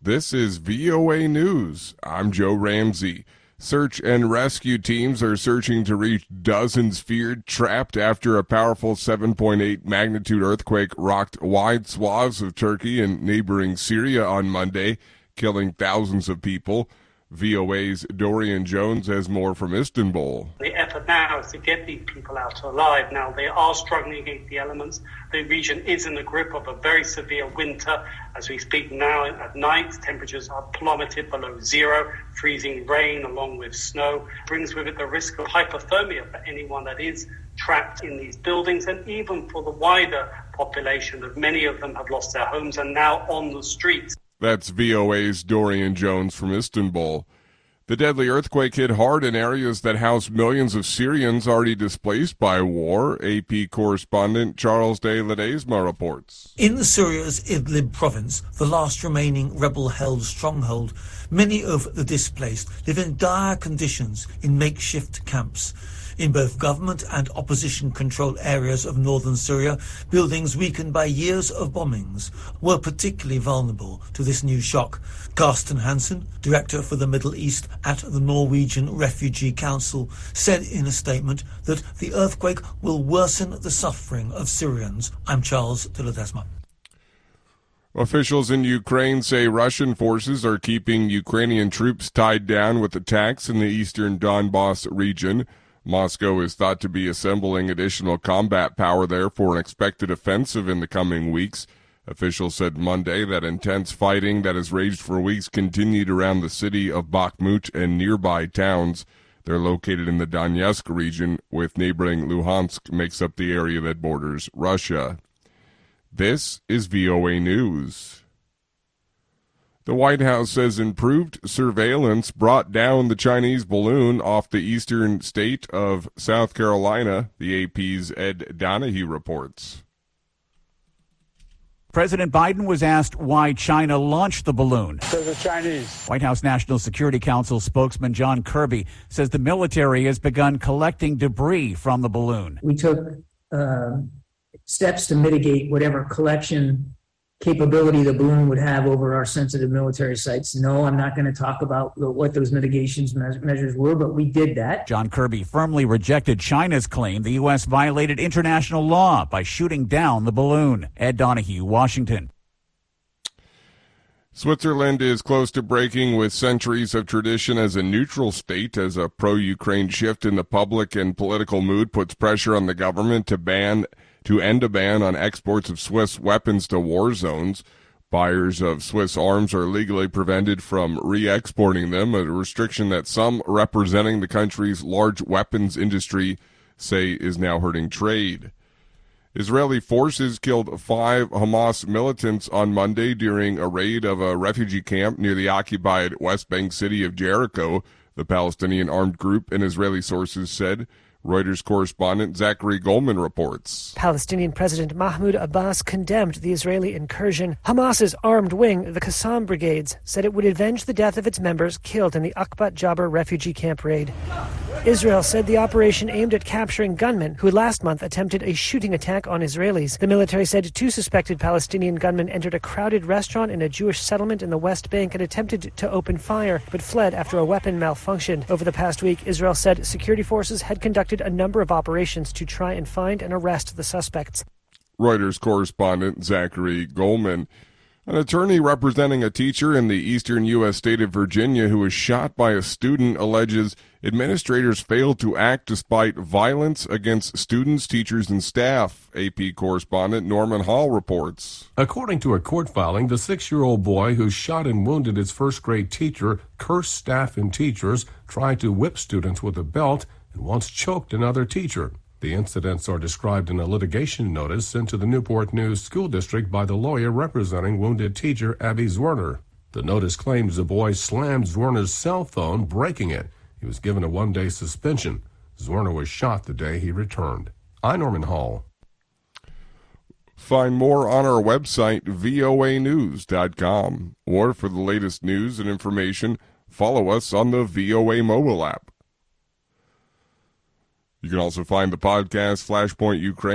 This is VOA News. I'm Joe Ramsey. Search and rescue teams are searching to reach dozens feared trapped after a powerful 7.8 magnitude earthquake rocked wide swaths of Turkey and neighboring Syria on Monday, killing thousands of people. VOA's Dorian Jones has more from Istanbul. The effort now is to get these people out alive. Now, they are struggling against the elements. The region is in the grip of a very severe winter. As we speak now at night, temperatures are plummeted below zero. Freezing rain along with snow brings with it the risk of hypothermia for anyone that is trapped in these buildings, and even for the wider population, that many of them have lost their homes and now on the streets. That's VOA's Dorian Jones from Istanbul. The deadly earthquake hit hard in areas that house millions of Syrians already displaced by war. AP correspondent Charles de Ledesma reports. In Syria's Idlib province, the last remaining rebel-held stronghold, many of the displaced live in dire conditions in makeshift camps. In both government and opposition-controlled areas of northern Syria, buildings weakened by years of bombings were particularly vulnerable to this new shock. Carsten Hansen, director for the Middle East at the Norwegian Refugee Council, said in a statement that the earthquake will worsen the suffering of Syrians. I'm Charles de Ledesma. Officials in Ukraine say Russian forces are keeping Ukrainian troops tied down with attacks in the eastern Donbas region. Moscow is thought to be assembling additional combat power there for an expected offensive in the coming weeks. Officials said Monday that intense fighting that has raged for weeks continued around the city of Bakhmut and nearby towns. They're located in the Donetsk region, with neighboring Luhansk makes up the area that borders Russia. This is VOA News. The White House says improved surveillance brought down the Chinese balloon off the eastern state of South Carolina, the AP's Ed Donahue reports. President Biden was asked why China launched the balloon. So the Chinese. White House National Security Council spokesman John Kirby says the military has begun collecting debris from the balloon. We took steps to mitigate whatever collection capability the balloon would have over our sensitive military sites. No, I'm not going to talk about what those mitigations measures were, but we did that. John Kirby firmly rejected China's claim the U.S. violated international law by shooting down the balloon. Ed Donahue, Washington. Switzerland is close to breaking with centuries of tradition as a neutral state, as a pro-Ukraine shift in the public and political mood puts pressure on the government to end a ban on exports of Swiss weapons to war zones. Buyers of Swiss arms are legally prevented from re-exporting them, a restriction that some representing the country's large weapons industry say is now hurting trade. Israeli forces killed 5 Hamas militants on Monday during a raid of a refugee camp near the occupied West Bank city of Jericho, the Palestinian armed group and Israeli sources said. Reuters correspondent Zachary Goldman reports. Palestinian President Mahmoud Abbas condemned the Israeli incursion. Hamas's armed wing, the Qassam Brigades, said it would avenge the death of its members killed in the Akbat Jabr refugee camp raid. Israel said the operation aimed at capturing gunmen who last month attempted a shooting attack on Israelis. The military said 2 suspected Palestinian gunmen entered a crowded restaurant in a Jewish settlement in the West Bank and attempted to open fire, but fled after a weapon malfunctioned. Over the past week, Israel said security forces had conducted a number of operations to try and find and arrest the suspects. Reuters correspondent Zachary Goldman. An attorney representing a teacher in the eastern U.S. state of Virginia who was shot by a student alleges administrators failed to act despite violence against students, teachers, and staff. AP correspondent Norman Hall reports. According to a court filing, the 6-year-old boy who shot and wounded his first-grade teacher cursed staff and teachers, tried to whip students with a belt, and once choked another teacher. The incidents are described in a litigation notice sent to the Newport News School District by the lawyer representing wounded teacher Abby Zwerner. The notice claims the boy slammed Zwerner's cell phone, breaking it. He was given a 1-day suspension. Zwerner was shot the day he returned. I'm Norman Hall. Find more on our website, voanews.com. Or for the latest news and information, follow us on the VOA mobile app. You can also find the podcast Flashpoint Ukraine